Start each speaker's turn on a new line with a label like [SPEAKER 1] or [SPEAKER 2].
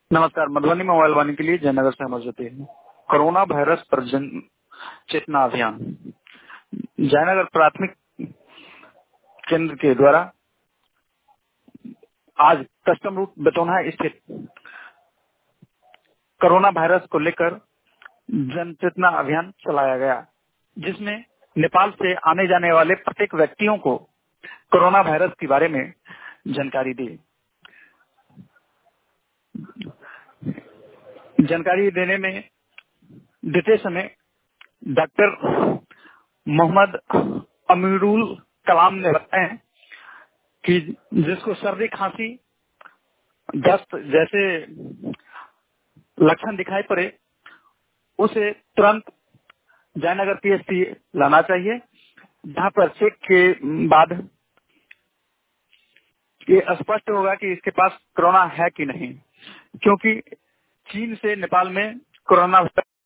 [SPEAKER 1] नमस्कार। मधुबनी मोबाइल वाणी के लिए जयनगर से अमर ज्योति। कोरोना वायरस पर जन चेतना अभियान जयनगर प्राथमिक केंद्र के द्वारा आज कस्टम रूट बेतौना स्थित कोरोना वायरस को लेकर जन चेतना अभियान चलाया गया, जिसमें नेपाल से आने जाने वाले प्रत्येक व्यक्तियों को कोरोना वायरस के बारे में जानकारी दी। जानकारी देते समय डॉक्टर मोहम्मद अमीरुल कलाम ने बताया कि जिसको सर्दी, खांसी, दस्त जैसे लक्षण दिखाई पड़े उसे तुरंत जयनगर पीएचसी लाना चाहिए, जहां पर चेक के बाद ये स्पष्ट होगा कि इसके पास कोरोना है कि नहीं, क्योंकि चीन से नेपाल में कोरोना